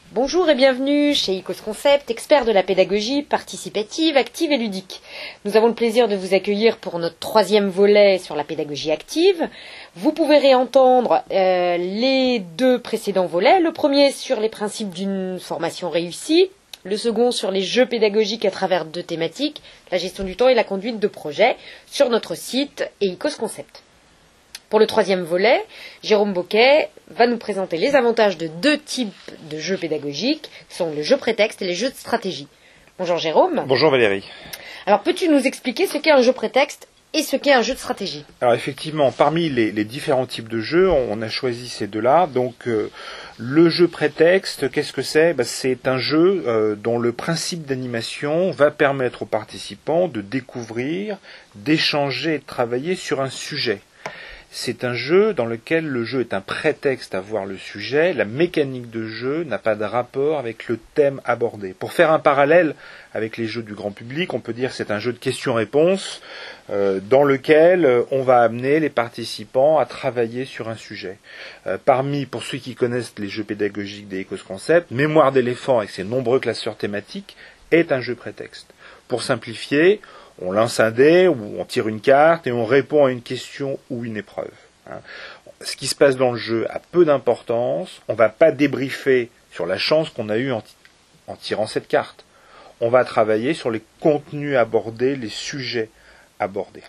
Bonjour et bienvenue chez Icos Concept, expert de la pédagogie participative, active et ludique. Nous avons le plaisir de vous accueillir pour notre 3e volet sur la pédagogie active. Vous pouvez réentendre les 2 précédents volets. Le premier sur les principes d'une formation réussie, le second sur les jeux pédagogiques à travers 2 thématiques, la gestion du temps et la conduite de projet, sur notre site et Icos Concept. Pour le 3e volet, Jérôme Boquet va nous présenter les avantages de 2 types de jeux pédagogiques, qui sont le jeu prétexte et les jeux de stratégie. Bonjour Jérôme. Bonjour Valérie. Alors peux-tu nous expliquer ce qu'est un jeu prétexte et ce qu'est un jeu de stratégie? Alors effectivement, parmi les différents types de jeux, on a choisi ces 2-là. Donc le jeu prétexte, qu'est-ce que c'est? C'est un jeu dont le principe d'animation va permettre aux participants de découvrir, d'échanger et de travailler sur un sujet. C'est un jeu dans lequel le jeu est un prétexte à voir le sujet. La mécanique de jeu n'a pas de rapport avec le thème abordé. Pour faire un parallèle avec les jeux du grand public, on peut dire que c'est un jeu de questions-réponses dans lequel on va amener les participants à travailler sur un sujet. Pour ceux qui connaissent les jeux pédagogiques des Icos Concept, Mémoire d'éléphant avec ses nombreux classeurs thématiques est un jeu prétexte. Pour simplifier, on lance un dé, ou on tire une carte, et on répond à une question ou une épreuve. Ce qui se passe dans le jeu a peu d'importance. On ne va pas débriefer sur la chance qu'on a eue en tirant cette carte. On va travailler sur les contenus abordés, les sujets abordés.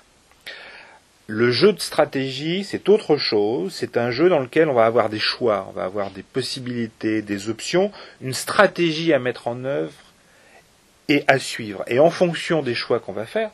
Le jeu de stratégie, c'est autre chose. C'est un jeu dans lequel on va avoir des choix, on va avoir des possibilités, des options, une stratégie à mettre en œuvre et à suivre. Et en fonction des choix qu'on va faire,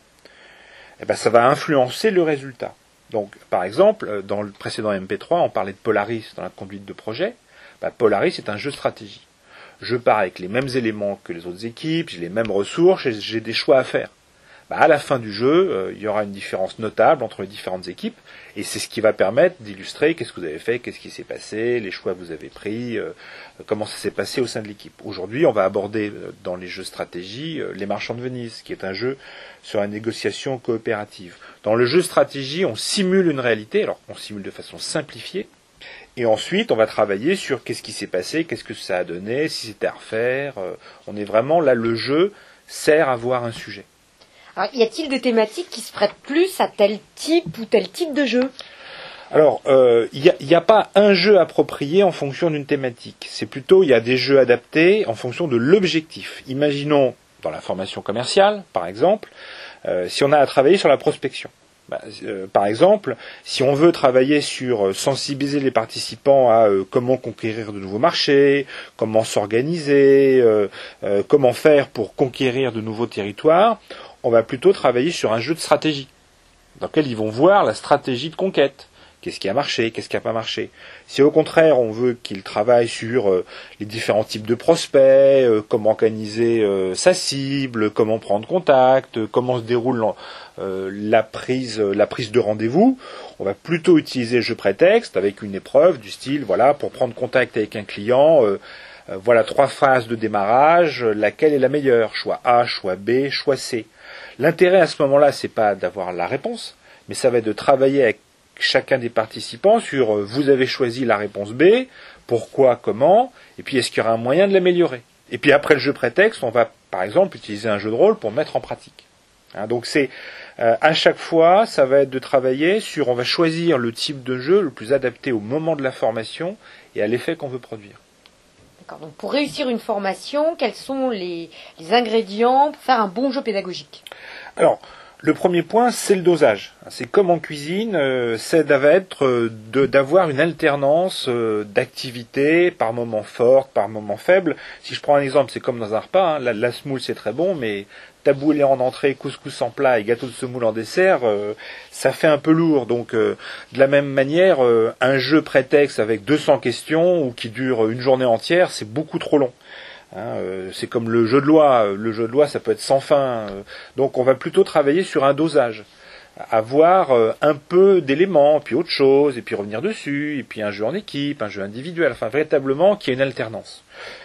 ça va influencer le résultat. Donc, par exemple, dans le précédent MP3, on parlait de Polaris dans la conduite de projet. Polaris est un jeu de stratégie. Je pars avec les mêmes éléments que les autres équipes, j'ai les mêmes ressources, et j'ai des choix à faire. À la fin du jeu, il y aura une différence notable entre les différentes équipes, et c'est ce qui va permettre d'illustrer qu'est-ce que vous avez fait, qu'est-ce qui s'est passé, les choix que vous avez pris, comment ça s'est passé au sein de l'équipe. Aujourd'hui, on va aborder dans les jeux stratégie Les Marchands de Venise, qui est un jeu sur la négociation coopérative. Dans le jeu stratégie, on simule une réalité, alors on simule de façon simplifiée, et ensuite on va travailler sur qu'est-ce qui s'est passé, qu'est-ce que ça a donné, si c'était à refaire. On est vraiment là, le jeu sert à voir un sujet. Alors, y a-t-il des thématiques qui se prêtent plus à tel type ou tel type de jeu? Alors, il n'y a pas un jeu approprié en fonction d'une thématique. C'est plutôt, il y a des jeux adaptés en fonction de l'objectif. Imaginons, dans la formation commerciale, par exemple, si on a à travailler sur la prospection. Par exemple, si on veut travailler sur sensibiliser les participants à comment conquérir de nouveaux marchés, comment s'organiser, comment faire pour conquérir de nouveaux territoires, on va plutôt travailler sur un jeu de stratégie, dans lequel ils vont voir la stratégie de conquête. Qu'est-ce qui a marché, qu'est-ce qui n'a pas marché. Si au contraire on veut qu'ils travaillent sur les différents types de prospects, comment organiser sa cible, comment prendre contact, comment se déroule la prise de rendez-vous, on va plutôt utiliser le jeu prétexte avec une épreuve du style, voilà, pour prendre contact avec un client, voilà 3 phases de démarrage, laquelle est la meilleure, choix A, choix B, choix C. L'intérêt à ce moment-là, c'est pas d'avoir la réponse, mais ça va être de travailler avec chacun des participants sur vous avez choisi la réponse B, pourquoi, comment, et puis est-ce qu'il y aura un moyen de l'améliorer. Et puis après le jeu prétexte, on va par exemple utiliser un jeu de rôle pour mettre en pratique. Donc c'est à chaque fois, ça va être de travailler sur, on va choisir le type de jeu le plus adapté au moment de la formation et à l'effet qu'on veut produire. D'accord. Donc pour réussir une formation, quels sont les ingrédients pour faire un bon jeu pédagogique? Alors, le premier point, c'est le dosage. C'est comme en cuisine, ça va être d'avoir une alternance d'activités, par moments fortes, par moments faibles. Si je prends un exemple, c'est comme dans un repas, la semoule c'est très bon, mais taboulé en entrée, couscous en plat et gâteau de semoule en dessert, ça fait un peu lourd. Donc, de la même manière, un jeu prétexte avec 200 questions ou qui dure une journée entière, c'est beaucoup trop long. C'est comme le jeu de loi. Le jeu de loi, ça peut être sans fin. Donc, on va plutôt travailler sur un dosage. Avoir un peu d'éléments, puis autre chose, et puis revenir dessus, et puis un jeu en équipe, un jeu individuel. Enfin, véritablement, qu'il y ait une alternance.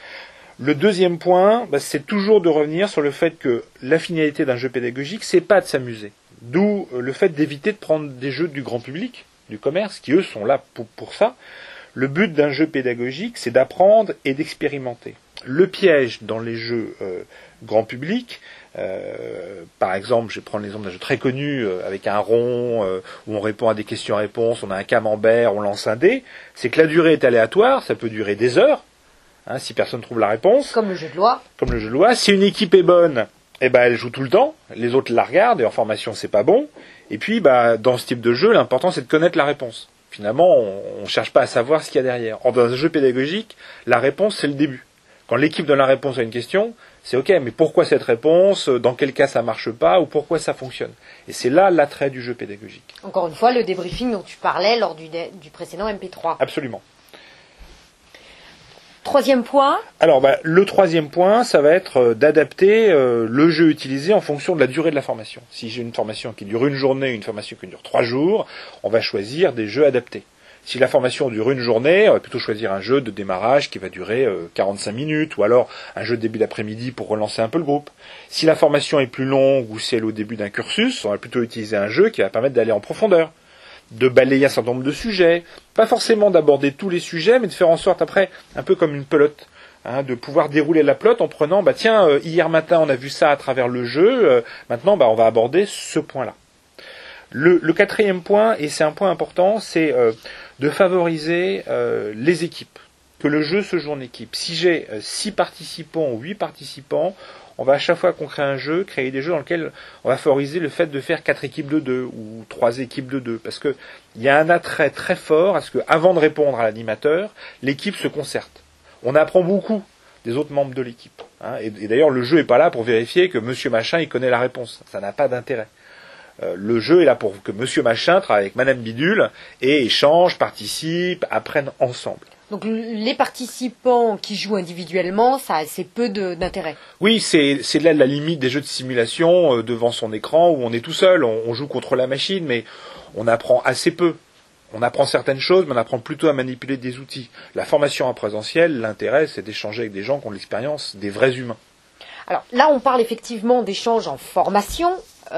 Le deuxième point, c'est toujours de revenir sur le fait que la finalité d'un jeu pédagogique, c'est pas de s'amuser. D'où le fait d'éviter de prendre des jeux du grand public, du commerce, qui eux sont là pour ça. Le but d'un jeu pédagogique, c'est d'apprendre et d'expérimenter. Le piège dans les jeux grand public, par exemple, je vais prendre l'exemple d'un jeu très connu avec un rond où on répond à des questions-réponses, on a un camembert, on lance un dé, c'est que la durée est aléatoire, ça peut durer des heures, si personne trouve la réponse. Comme le jeu de loi. Comme le jeu de loi. Si une équipe est bonne, elle joue tout le temps, les autres la regardent, et en formation c'est pas bon. Et puis dans ce type de jeu, l'important c'est de connaître la réponse. Finalement, on cherche pas à savoir ce qu'il y a derrière. Dans un jeu pédagogique, la réponse c'est le début. Quand l'équipe donne la réponse à une question, c'est ok, mais pourquoi cette réponse, dans quel cas ça marche pas, ou pourquoi ça fonctionne. Et c'est là l'attrait du jeu pédagogique. Encore une fois, le débriefing dont tu parlais lors du précédent MP3. Absolument. Troisième point. Alors, le troisième point, ça va être d'adapter le jeu utilisé en fonction de la durée de la formation. Si j'ai une formation qui dure une journée, une formation qui dure 3 jours, on va choisir des jeux adaptés. Si la formation dure une journée, on va plutôt choisir un jeu de démarrage qui va durer 45 minutes, ou alors un jeu de début d'après-midi pour relancer un peu le groupe. Si la formation est plus longue ou si elle est au début d'un cursus, on va plutôt utiliser un jeu qui va permettre d'aller en profondeur, de balayer un certain nombre de sujets, pas forcément d'aborder tous les sujets, mais de faire en sorte après, un peu comme une pelote, de pouvoir dérouler la pelote en prenant, hier matin on a vu ça à travers le jeu, maintenant on va aborder ce point-là. Le quatrième point, et c'est un point important, c'est de favoriser les équipes, que le jeu se joue en équipe. Si j'ai 6 participants ou 8 participants, on va à chaque fois qu'on crée un jeu, créer des jeux dans lesquels on va favoriser le fait de faire 4 équipes de 2 ou 3 équipes de 2, parce que il y a un attrait très fort à ce que, avant de répondre à l'animateur, l'équipe se concerte. On apprend beaucoup des autres membres de l'équipe. Et d'ailleurs, le jeu n'est pas là pour vérifier que Monsieur Machin il connaît la réponse. Ça n'a pas d'intérêt. Le jeu est là pour que Monsieur Machin travaille avec Madame Bidule et échange, participe, apprennent ensemble. Donc les participants qui jouent individuellement, ça a assez peu d'intérêt. Oui, c'est là la limite des jeux de simulation devant son écran où on est tout seul, on joue contre la machine, mais on apprend assez peu. On apprend certaines choses, mais on apprend plutôt à manipuler des outils. La formation en présentiel, l'intérêt, c'est d'échanger avec des gens qui ont de l'expérience, des vrais humains. Alors là, on parle effectivement d'échanges en formation.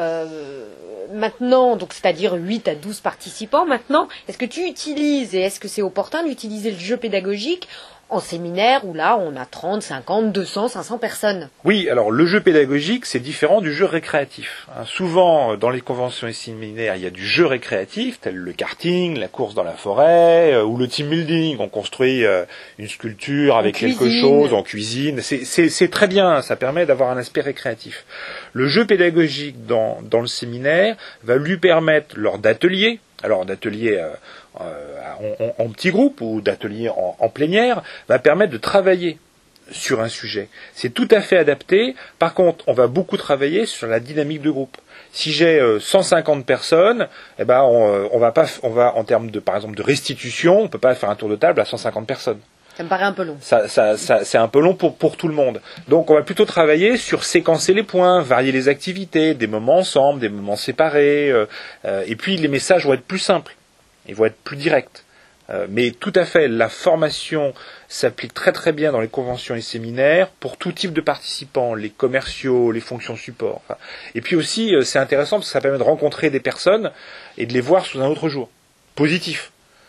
Maintenant, donc c'est-à-dire 8 à 12 participants. Maintenant, est-ce que tu utilises et est-ce que c'est opportun d'utiliser le jeu pédagogique en séminaire où là on a 30, 50, 200, 500 personnes? Oui, alors le jeu pédagogique c'est différent du jeu récréatif. Souvent dans les conventions et séminaires il y a du jeu récréatif tel le karting, la course dans la forêt ou le team building. On construit une sculpture avec quelque chose en cuisine. C'est très bien, ça permet d'avoir un aspect récréatif. Le jeu pédagogique dans le séminaire va lui permettre lors d'ateliers, alors d'ateliers en petits groupes ou d'ateliers en plénière, va permettre de travailler sur un sujet. C'est tout à fait adapté. Par contre, on va beaucoup travailler sur la dynamique de groupe. Si j'ai 150 personnes, on va en termes de, par exemple, de restitution, on peut pas faire un tour de table à 150 personnes. Ça me paraît un peu long. C'est un peu long pour tout le monde. Donc on va plutôt travailler sur séquencer les points, varier les activités, des moments ensemble, des moments séparés, et puis les messages vont être plus simples, ils vont être plus directs. Mais tout à fait, la formation s'applique très très bien dans les conventions et séminaires pour tout type de participants, les commerciaux, les fonctions support. Et puis aussi, c'est intéressant parce que ça permet de rencontrer des personnes et de les voir sous un autre jour, positif.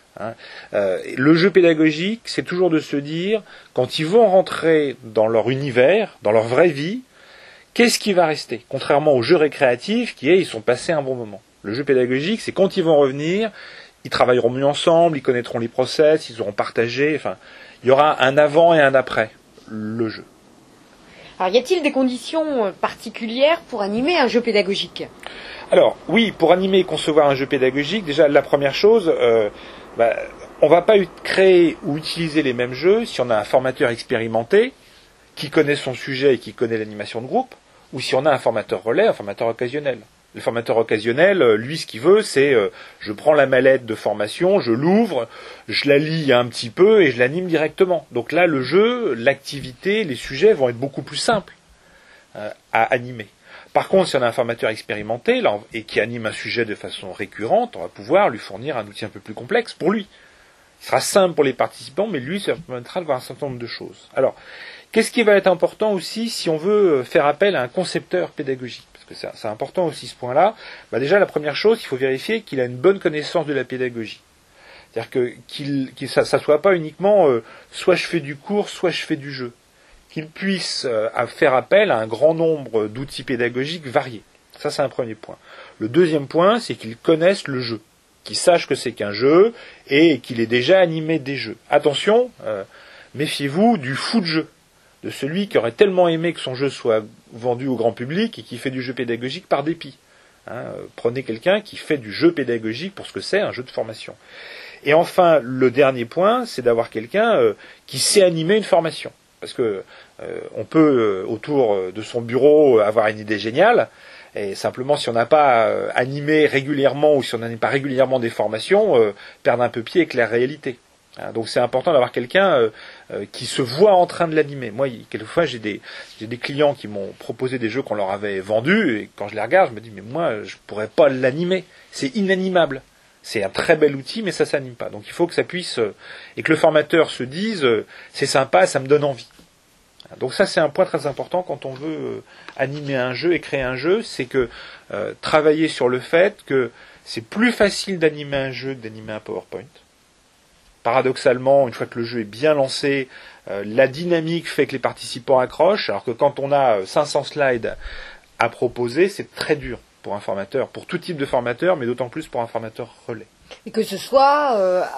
Le jeu pédagogique, c'est toujours de se dire, quand ils vont rentrer dans leur univers, dans leur vraie vie, qu'est-ce qui va rester? Contrairement au jeu récréatif qui est, ils sont passés un bon moment. Le jeu pédagogique, c'est quand ils vont revenir, ils travailleront mieux ensemble, ils connaîtront les process, ils auront partagé, il y aura un avant et un après le jeu. Alors, y a-t-il des conditions particulières pour animer un jeu pédagogique? Alors, oui, pour animer et concevoir un jeu pédagogique, déjà, la première chose, on ne va pas créer ou utiliser les mêmes jeux si on a un formateur expérimenté qui connaît son sujet et qui connaît l'animation de groupe, ou si on a un formateur relais, un formateur occasionnel. Le formateur occasionnel, lui, ce qu'il veut, c'est je prends la mallette de formation, je l'ouvre, je la lis un petit peu et je l'anime directement. Donc là, le jeu, l'activité, les sujets vont être beaucoup plus simples à animer. Par contre, si on a un formateur expérimenté et qui anime un sujet de façon récurrente, on va pouvoir lui fournir un outil un peu plus complexe pour lui. Il sera simple pour les participants, mais lui, ça permettra de voir un certain nombre de choses. Alors, qu'est-ce qui va être important aussi si on veut faire appel à un concepteur pédagogique? Parce que c'est important aussi ce point-là. Déjà, la première chose, il faut vérifier qu'il a une bonne connaissance de la pédagogie. C'est-à-dire que ça soit pas uniquement soit je fais du cours, soit je fais du jeu. Qu'il puisse faire appel à un grand nombre d'outils pédagogiques variés. Ça, c'est un premier point. Le deuxième point, c'est qu'il connaisse le jeu, qu'il sache que c'est qu'un jeu et qu'il ait déjà animé des jeux. Attention, méfiez-vous du fou de jeu, de celui qui aurait tellement aimé que son jeu soit vendu au grand public et qui fait du jeu pédagogique par dépit. Prenez quelqu'un qui fait du jeu pédagogique pour ce que c'est, un jeu de formation. Et enfin, le dernier point, c'est d'avoir quelqu'un qui sait animer une formation. Parce que on peut, autour de son bureau, avoir une idée géniale, et simplement, si on n'a pas animé régulièrement ou si on n'anime pas régulièrement des formations, perdre un peu pied avec la réalité. Donc c'est important d'avoir quelqu'un qui se voit en train de l'animer. Moi, quelquefois, j'ai des clients qui m'ont proposé des jeux qu'on leur avait vendus, et quand je les regarde, je me dis, mais moi, je pourrais pas l'animer. C'est inanimable. C'est un très bel outil, mais ça s'anime pas. Donc il faut que ça puisse, et que le formateur se dise, c'est sympa, ça me donne envie. Donc ça, c'est un point très important quand on veut animer un jeu et créer un jeu, c'est que travailler sur le fait que c'est plus facile d'animer un jeu que d'animer un PowerPoint. Paradoxalement, une fois que le jeu est bien lancé, la dynamique fait que les participants accrochent, alors que quand on a 500 slides à proposer, c'est très dur pour un formateur, pour tout type de formateur, mais d'autant plus pour un formateur relais. Et que ce soit,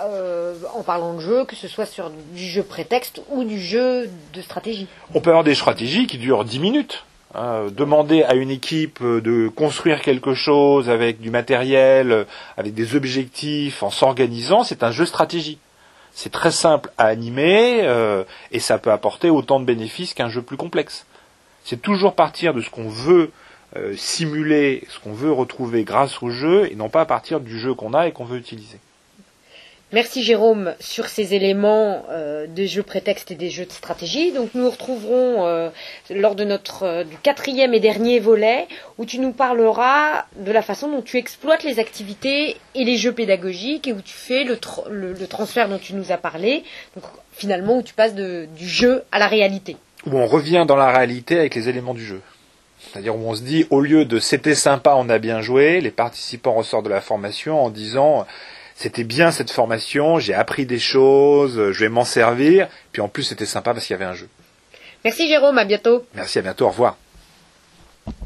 en parlant de jeu, que ce soit sur du jeu prétexte ou du jeu de stratégie. On peut avoir des stratégies qui durent 10 minutes. Demander à une équipe de construire quelque chose avec du matériel, avec des objectifs, en s'organisant, c'est un jeu stratégie. C'est très simple à animer et ça peut apporter autant de bénéfices qu'un jeu plus complexe. C'est toujours partir de ce qu'on veut simuler, ce qu'on veut retrouver grâce au jeu et non pas à partir du jeu qu'on a et qu'on veut utiliser. Merci Jérôme sur ces éléments des jeux prétextes et des jeux de stratégie. Donc nous nous retrouverons lors de du 4e et dernier volet où tu nous parleras de la façon dont tu exploites les activités et les jeux pédagogiques et où tu fais le transfert dont tu nous as parlé. Donc finalement où tu passes du jeu à la réalité. Où on revient dans la réalité avec les éléments du jeu. C'est-à-dire où on se dit, au lieu de c'était sympa, on a bien joué, les participants ressortent de la formation en disant c'était bien cette formation, j'ai appris des choses, je vais m'en servir, puis en plus c'était sympa parce qu'il y avait un jeu. Merci Jérôme, à bientôt. Merci, à bientôt, au revoir.